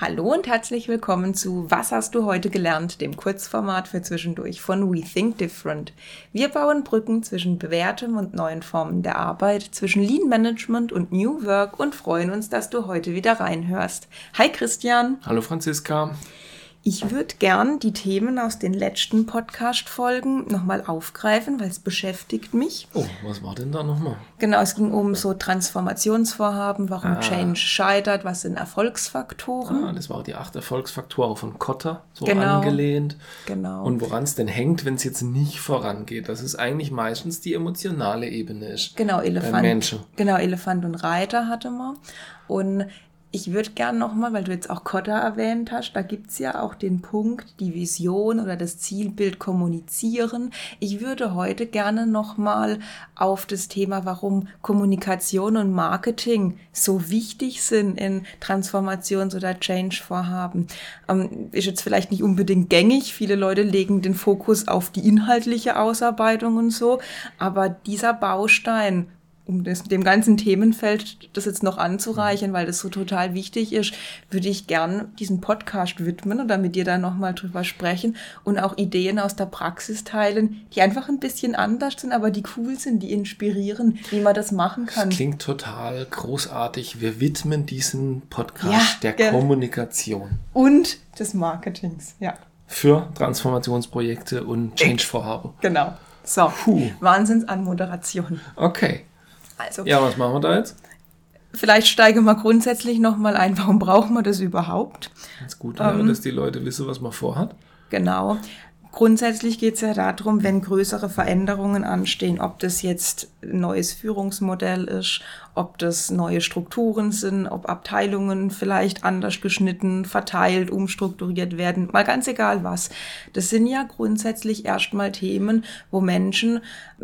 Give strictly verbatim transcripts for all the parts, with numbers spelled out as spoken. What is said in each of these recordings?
Hallo und herzlich willkommen zu Was hast du heute gelernt, dem Kurzformat für zwischendurch von We Think Different. Wir bauen Brücken zwischen bewährtem und neuen Formen der Arbeit, zwischen Lean Management und New Work und freuen uns, dass du heute wieder reinhörst. Hi Christian. Hallo Franziska. Ich würde gern die Themen aus den letzten Podcast-Folgen nochmal aufgreifen, weil es beschäftigt mich. Oh, was war denn da nochmal? Genau, es ging um so Transformationsvorhaben, warum ah. Change scheitert, was sind Erfolgsfaktoren. Ah, das war die acht Erfolgsfaktoren von Kotter, so genau. angelehnt. Genau. Und woran es denn hängt, wenn es jetzt nicht vorangeht, dass es eigentlich meistens die emotionale Ebene ist. Genau, Elefant. Bei Menschen. Genau, Elefant und Reiter hatte man. Und ich würde gerne nochmal, weil du jetzt auch Kotter erwähnt hast, da gibt's ja auch den Punkt, die Vision oder das Zielbild kommunizieren. Ich würde heute gerne nochmal auf das Thema, warum Kommunikation und Marketing so wichtig sind in Transformations- oder Change-Vorhaben. Ähm, ist jetzt vielleicht nicht unbedingt gängig. Viele Leute legen den Fokus auf die inhaltliche Ausarbeitung und so. Aber dieser Baustein, um das, dem ganzen Themenfeld das jetzt noch anzureichern, weil das so total wichtig ist, würde ich gern diesen Podcast widmen oder mit dir da nochmal drüber sprechen und auch Ideen aus der Praxis teilen, die einfach ein bisschen anders sind, aber die cool sind, die inspirieren, wie man das machen kann. Das klingt total großartig. Wir widmen diesen Podcast ja, der gell. Kommunikation. Und des Marketings, ja. Für Transformationsprojekte und Change-Vorhaben. Genau. So, Puh. Wahnsinnsanmoderation. Okay. Also, ja, was machen wir da jetzt? Vielleicht steigen wir grundsätzlich nochmal ein, warum brauchen wir das überhaupt? Ganz gut, wäre, ähm, dass die Leute wissen, was man vorhat. Genau. Grundsätzlich geht es ja darum, wenn größere Veränderungen anstehen, ob das jetzt ein neues Führungsmodell ist, ob das neue Strukturen sind, ob Abteilungen vielleicht anders geschnitten, verteilt, umstrukturiert werden, mal ganz egal was. Das sind ja grundsätzlich erstmal Themen, wo Menschen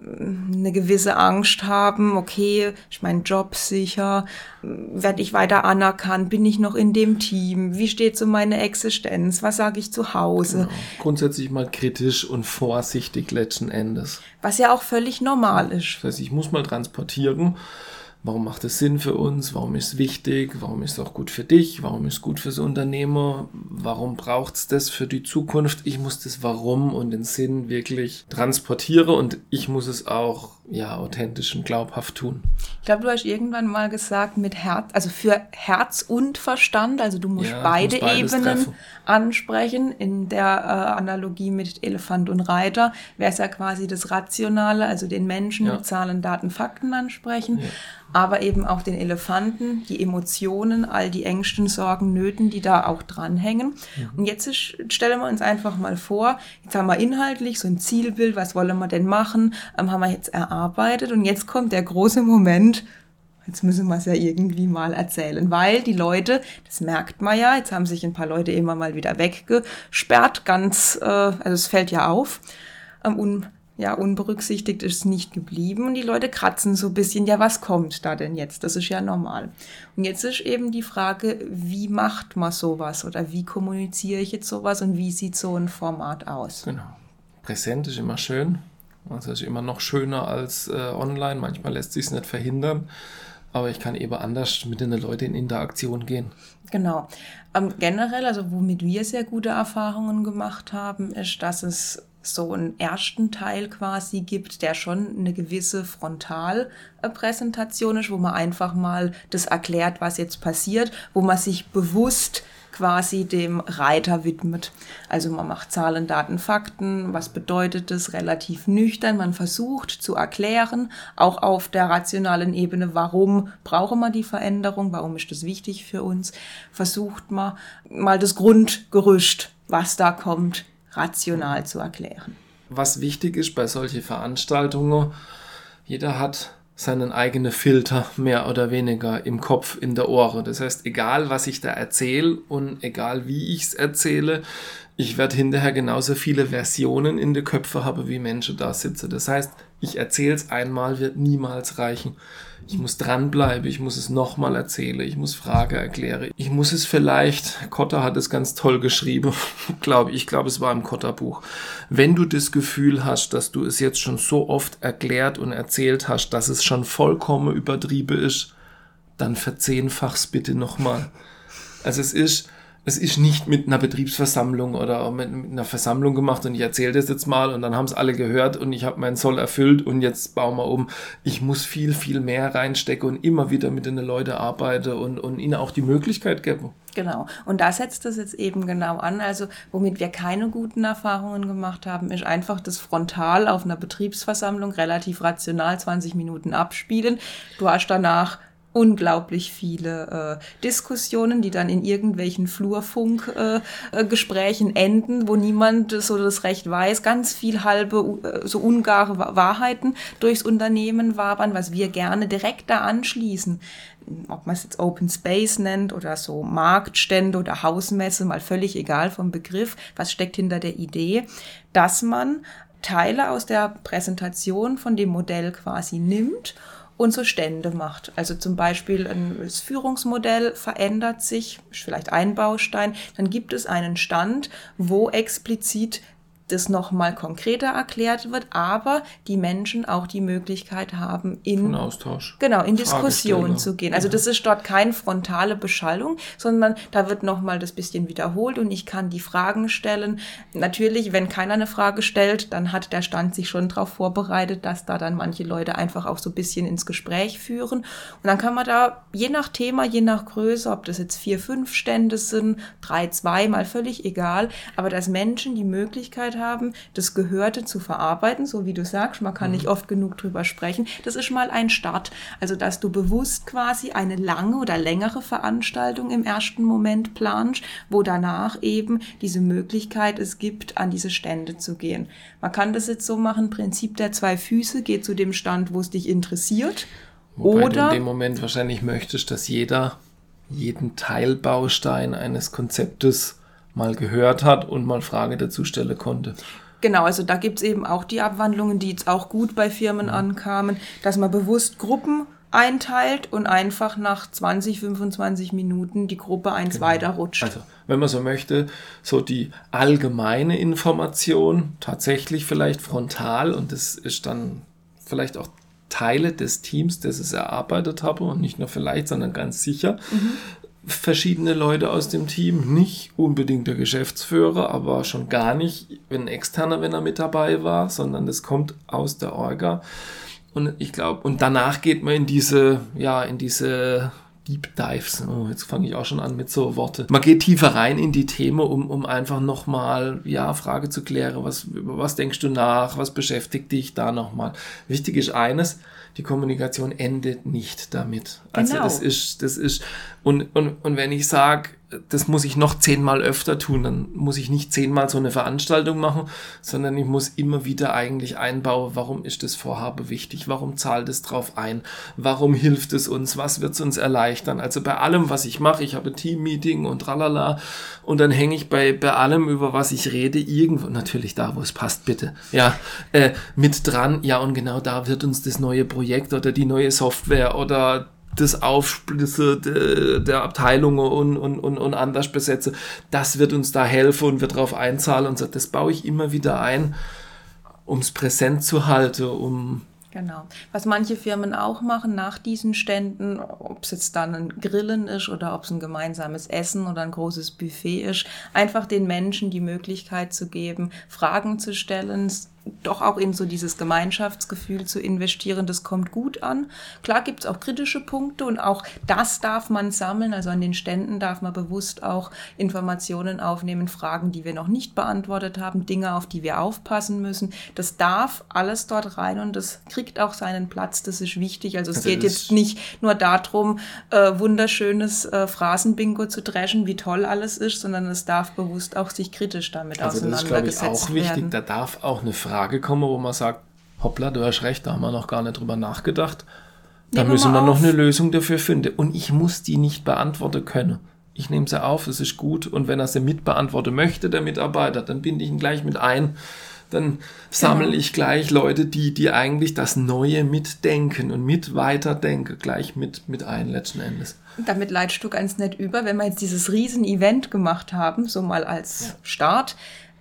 eine gewisse Angst haben, okay, ist mein Job sicher, werde ich weiter anerkannt, bin ich noch in dem Team, wie steht so meine Existenz, was sage ich zu Hause? Genau. Grundsätzlich mal kritisch und vorsichtig letzten Endes. Was ja auch völlig normal ist. Das heißt, ich muss mal transportieren, warum macht es Sinn für uns, warum ist es wichtig, warum ist es auch gut für dich, warum ist es gut fürs Unternehmer, warum braucht es das für die Zukunft. Ich muss das Warum und den Sinn wirklich transportieren und ich muss es auch ja authentisch und glaubhaft tun. Ich glaube, du hast irgendwann mal gesagt, mit Herz, also für Herz und Verstand, also du musst ja, beide Ebenen treffen. Ansprechen. In der äh, Analogie mit Elefant und Reiter wäre es ja quasi das Rationale, also den Menschen ja. mit Zahlen, Daten, Fakten ansprechen, ja. aber eben auch den Elefanten, die Emotionen, all die Ängsten, Sorgen, Nöten, die da auch dranhängen. Ja. Und jetzt ist, stellen wir uns einfach mal vor, jetzt haben wir inhaltlich so ein Zielbild, was wollen wir denn machen, ähm, haben wir jetzt erarbeitet und jetzt kommt der große Moment, jetzt müssen wir es ja irgendwie mal erzählen, weil die Leute, das merkt man ja, jetzt haben sich ein paar Leute immer mal wieder weggesperrt, ganz, äh, also es fällt ja auf, ähm, un, ja, unberücksichtigt ist es nicht geblieben und die Leute kratzen so ein bisschen, ja, was kommt da denn jetzt? Das ist ja normal. Und jetzt ist eben die Frage, wie macht man sowas oder wie kommuniziere ich jetzt sowas und wie sieht so ein Format aus? Genau. Präsent ist immer schön. Also ist immer noch schöner als äh, online. Manchmal lässt sich es nicht verhindern. Aber ich kann eben anders mit den Leuten in Interaktion gehen. Genau. Ähm, generell, also womit wir sehr gute Erfahrungen gemacht haben, ist, dass es so einen ersten Teil quasi gibt, der schon eine gewisse Frontalpräsentation ist, wo man einfach mal das erklärt, was jetzt passiert, wo man sich bewusst quasi dem Reiter widmet. Also man macht Zahlen, Daten, Fakten, was bedeutet das, relativ nüchtern. Man versucht zu erklären, auch auf der rationalen Ebene, warum brauchen wir die Veränderung, warum ist das wichtig für uns. Versucht man mal das Grundgerüst, was da kommt, rational zu erklären. Was wichtig ist bei solchen Veranstaltungen, jeder hat seinen eigenen Filter mehr oder weniger im Kopf, in der Ohren. Das heißt, egal was ich da erzähle und egal wie ich es erzähle, ich werde hinterher genauso viele Versionen in den Köpfen haben, wie Menschen da sitzen. Das heißt, ich erzähle es einmal, wird niemals reichen. Ich muss dranbleiben, ich muss es nochmal erzählen, ich muss Fragen erklären. Ich muss es vielleicht, Kotter hat es ganz toll geschrieben, glaube ich, ich glaube, es war im Kotter-Buch. Wenn du das Gefühl hast, dass du es jetzt schon so oft erklärt und erzählt hast, dass es schon vollkommen übertrieben ist, dann verzehnfach's bitte nochmal. Also es ist es ist nicht mit einer Betriebsversammlung oder mit, mit einer Versammlung gemacht und ich erzähle das jetzt mal und dann haben es alle gehört und ich habe meinen Soll erfüllt und jetzt bauen wir um. Ich muss viel, viel mehr reinstecken und immer wieder mit den Leuten arbeiten und, und ihnen auch die Möglichkeit geben. Genau. Und da setzt es jetzt eben genau an. Also womit wir keine guten Erfahrungen gemacht haben, ist einfach das frontal auf einer Betriebsversammlung relativ rational zwanzig Minuten abspielen. Du hast danach unglaublich viele äh, Diskussionen, die dann in irgendwelchen Flurfunk-Gesprächen äh, enden, wo niemand so das Recht weiß, ganz viel halbe, äh, so ungare Wahrheiten durchs Unternehmen wabern, was wir gerne direkt da anschließen. Ob man es jetzt Open Space nennt oder so Marktstände oder Hausmesse, mal völlig egal vom Begriff, was steckt hinter der Idee, dass man Teile aus der Präsentation von dem Modell quasi nimmt und so Stände macht. Also zum Beispiel das Führungsmodell verändert sich, ist vielleicht ein Baustein, dann gibt es einen Stand, wo explizit das nochmal konkreter erklärt wird, aber die Menschen auch die Möglichkeit haben, in Austausch. Genau, in Diskussion zu gehen. Also das ist dort keine frontale Beschallung, sondern da wird nochmal das bisschen wiederholt und ich kann die Fragen stellen. Natürlich, wenn keiner eine Frage stellt, dann hat der Stand sich schon darauf vorbereitet, dass da dann manche Leute einfach auch so ein bisschen ins Gespräch führen. Und dann kann man da je nach Thema, je nach Größe, ob das jetzt vier, fünf Stände sind, drei, zwei, mal völlig egal, aber dass Menschen die Möglichkeit haben, das Gehörte zu verarbeiten, so wie du sagst, man kann mhm. nicht oft genug drüber sprechen. Das ist mal ein Start. Also, dass du bewusst quasi eine lange oder längere Veranstaltung im ersten Moment planst, wo danach eben diese Möglichkeit es gibt, an diese Stände zu gehen. Man kann das jetzt so machen, Prinzip der zwei Füße, geh zu dem Stand, wo es dich interessiert. Wobei oder du in dem Moment wahrscheinlich möchtest, dass jeder jeden Teilbaustein eines Konzeptes mal gehört hat und mal Frage dazu stellen konnte. Genau, also da gibt's eben auch die Abwandlungen, die jetzt auch gut bei Firmen ankamen, dass man bewusst Gruppen einteilt und einfach nach zwanzig, fünfundzwanzig Minuten die Gruppe eins genau. weiterrutscht. Also, wenn man so möchte, so die allgemeine Information tatsächlich vielleicht frontal und das ist dann vielleicht auch Teile des Teams, das es erarbeitet habe und nicht nur vielleicht, sondern ganz sicher. Mhm. Verschiedene Leute aus dem Team, nicht unbedingt der Geschäftsführer, aber schon gar nicht ein Externer, wenn er mit dabei war, sondern das kommt aus der Orga. Und ich glaube, und danach geht man in diese, ja, in diese Deep Dives. Oh, jetzt fange ich auch schon an mit so Worte. Man geht tiefer rein in die Themen, um, um einfach nochmal, ja, Frage zu klären. Was, über was denkst du nach? Was beschäftigt dich da nochmal? Wichtig ist eines, die Kommunikation endet nicht damit. Also genau. das ist, das ist, und, und, und wenn ich sage, das muss ich noch zehnmal öfter tun, dann muss ich nicht zehnmal so eine Veranstaltung machen, sondern ich muss immer wieder eigentlich einbauen, warum ist das Vorhaben wichtig, warum zahlt es drauf ein, warum hilft es uns, was wird es uns erleichtern. Also bei allem, was ich mache, ich habe ein Team-Meeting und tralala und dann hänge ich bei, bei allem, über was ich rede, irgendwo, natürlich da, wo es passt, bitte, ja, äh, mit dran, ja und genau da wird uns das neue Projekt oder die neue Software oder das Aufsplissen der, der Abteilungen und, und, und, und anders besetzen, das wird uns da helfen und wird darauf einzahlen und so. Das baue ich immer wieder ein, um es präsent zu halten, um... Genau. Was manche Firmen auch machen nach diesen Ständen, ob es jetzt dann ein Grillen ist oder ob es ein gemeinsames Essen oder ein großes Buffet ist, einfach den Menschen die Möglichkeit zu geben, Fragen zu stellen, doch auch in so dieses Gemeinschaftsgefühl zu investieren, das kommt gut an. Klar gibt es auch kritische Punkte und auch das darf man sammeln, also an den Ständen darf man bewusst auch Informationen aufnehmen, Fragen, die wir noch nicht beantwortet haben, Dinge, auf die wir aufpassen müssen. Das darf alles dort rein und das kriegt auch seinen Platz, das ist wichtig. Also es also geht jetzt nicht nur darum, äh, wunderschönes äh, Phrasenbingo zu dreschen, wie toll alles ist, sondern es darf bewusst auch sich kritisch damit also auseinandergesetzt werden. Das ist, glaube ich, auch wichtig. Da darf auch eine Frage Frage komme, wo man sagt, hoppla, du hast recht, da haben wir noch gar nicht drüber nachgedacht. Da Nehmen müssen wir noch eine Lösung dafür finden. Und ich muss die nicht beantworten können. Ich nehme sie auf, es ist gut. Und wenn er sie mitbeantworten möchte, der Mitarbeiter, dann binde ich ihn gleich mit ein. Dann sammle genau. ich gleich Leute, die, die eigentlich das Neue mitdenken und mit weiterdenken, gleich mit, mit ein letzten Endes. Damit leitest du ganz nett über, wenn wir jetzt dieses Riesen-Event gemacht haben, so mal als ja. Start,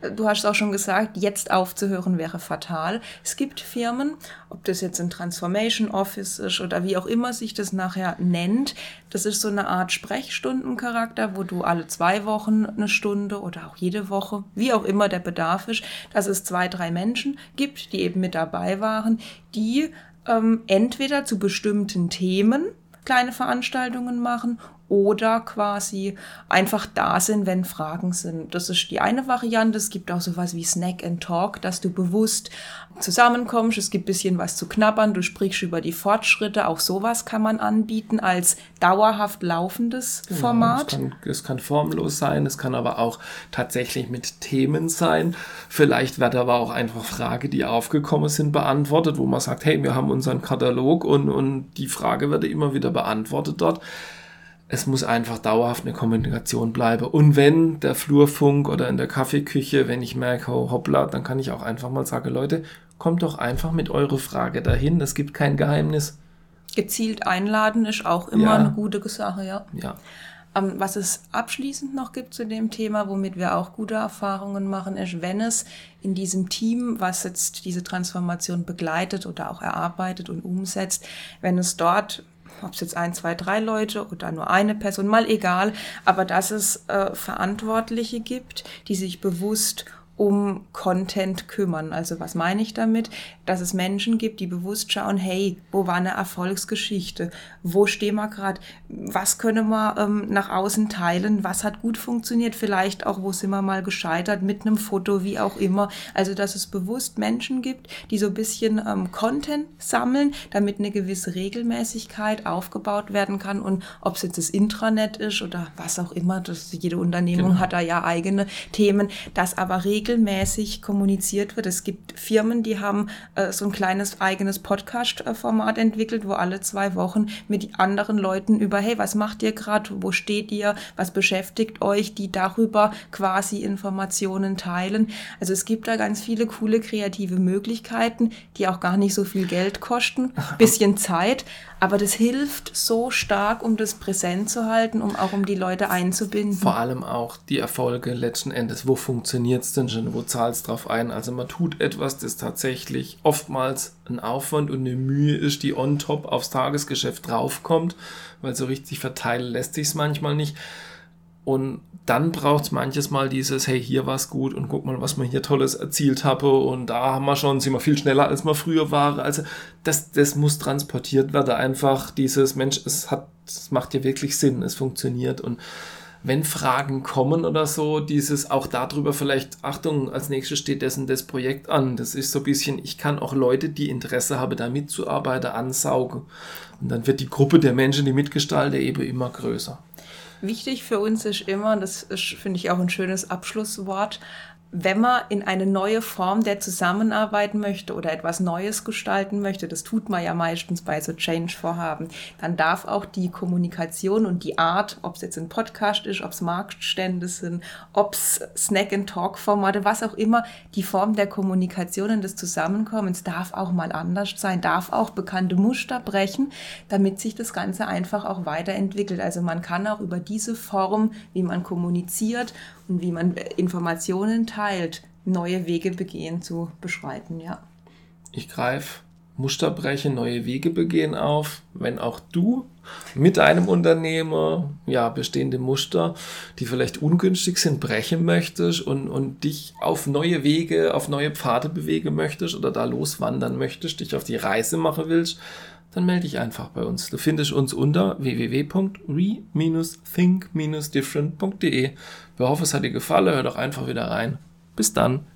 du hast auch schon gesagt, jetzt aufzuhören wäre fatal. Es gibt Firmen, ob das jetzt ein Transformation Office ist oder wie auch immer sich das nachher nennt, das ist so eine Art Sprechstundencharakter, wo du alle zwei Wochen eine Stunde oder auch jede Woche, wie auch immer der Bedarf ist, dass es zwei, drei Menschen gibt, die eben mit dabei waren, die ähm, entweder zu bestimmten Themen kleine Veranstaltungen machen oder quasi einfach da sind, wenn Fragen sind. Das ist die eine Variante. Es gibt auch sowas wie Snack and Talk, dass du bewusst zusammenkommst. Es gibt ein bisschen was zu knabbern. Du sprichst über die Fortschritte. Auch sowas kann man anbieten als dauerhaft laufendes genau, Format. Es kann, es kann formlos sein. Es kann aber auch tatsächlich mit Themen sein. Vielleicht wird aber auch einfach Fragen, die aufgekommen sind, beantwortet, wo man sagt, hey, wir haben unseren Katalog und, und die Frage wird immer wieder beantwortet dort. Es muss einfach dauerhaft eine Kommunikation bleiben. Und wenn der Flurfunk oder in der Kaffeeküche, wenn ich merke, oh, hoppla, dann kann ich auch einfach mal sagen, Leute, kommt doch einfach mit eurer Frage dahin. Es gibt kein Geheimnis. Gezielt einladen ist auch immer ja. eine gute Sache, ja. ja. Ähm, was es abschließend noch gibt zu dem Thema, womit wir auch gute Erfahrungen machen, ist, wenn es in diesem Team, was jetzt diese Transformation begleitet oder auch erarbeitet und umsetzt, wenn es dort, ob es jetzt ein, zwei, drei Leute oder nur eine Person, mal egal, aber dass es äh, Verantwortliche gibt, die sich bewusst um Content kümmern. Also was meine ich damit? Dass es Menschen gibt, die bewusst schauen, hey, wo war eine Erfolgsgeschichte? Wo stehen wir gerade? Was können wir ähm, nach außen teilen? Was hat gut funktioniert? Vielleicht auch, wo sind wir mal gescheitert mit einem Foto, wie auch immer. Also dass es bewusst Menschen gibt, die so ein bisschen ähm, Content sammeln, damit eine gewisse Regelmäßigkeit aufgebaut werden kann. Und ob es jetzt das Intranet ist oder was auch immer, das, jede Unternehmung genau. hat da ja eigene Themen, dass aber regelmäßig regelmäßig kommuniziert wird. Es gibt Firmen, die haben äh, so ein kleines eigenes Podcast-Format entwickelt, wo alle zwei Wochen mit anderen Leuten über, hey, was macht ihr gerade, wo steht ihr, was beschäftigt euch, die darüber quasi Informationen teilen. Also es gibt da ganz viele coole kreative Möglichkeiten, die auch gar nicht so viel Geld kosten, bisschen Zeit, aber das hilft so stark, um das präsent zu halten, um auch um die Leute einzubinden. Vor allem auch die Erfolge letzten Endes. Wo funktioniert es denn schon? Wo zahlt es drauf ein? Also man tut etwas, das tatsächlich oftmals ein Aufwand und eine Mühe ist, die on top aufs Tagesgeschäft draufkommt, weil so richtig verteilen lässt sich es manchmal nicht. Und dann braucht es manches Mal dieses, hey, hier war es gut und guck mal, was man hier Tolles erzielt habe und da haben wir schon, sind wir viel schneller, als wir früher waren. Also das, das muss transportiert werden, einfach dieses, Mensch, es hat, es macht ja wirklich Sinn, es funktioniert. Und wenn Fragen kommen oder so, dieses auch darüber vielleicht, Achtung, als nächstes steht dessen das Projekt an. Das ist so ein bisschen, ich kann auch Leute, die Interesse haben, da mitzuarbeiten, ansaugen. Und dann wird die Gruppe der Menschen, die mitgestalten, eben immer größer. Wichtig für uns ist immer, das ist, finde ich, auch ein schönes Abschlusswort, wenn man in eine neue Form der Zusammenarbeit möchte oder etwas Neues gestalten möchte, das tut man ja meistens bei so Change-Vorhaben, dann darf auch die Kommunikation und die Art, ob es jetzt ein Podcast ist, ob es Marktstände sind, ob es Snack-and-Talk-Formate, was auch immer, die Form der Kommunikation und des Zusammenkommens darf auch mal anders sein, darf auch bekannte Muster brechen, damit sich das Ganze einfach auch weiterentwickelt. Also man kann auch über diese Form, wie man kommuniziert und wie man Informationen teilt, neue Wege begehen zu beschreiten, ja. Ich greife Musterbrechen, neue Wege begehen auf. Wenn auch du mit einem Unternehmer ja, bestehende Muster, die vielleicht ungünstig sind, brechen möchtest und, und dich auf neue Wege, auf neue Pfade bewegen möchtest oder da loswandern möchtest, dich auf die Reise machen willst, dann melde dich einfach bei uns. Du findest uns unter w w w punkt re think different punkt d e. Wir hoffen, es hat dir gefallen. Hör doch einfach wieder rein. Bis dann.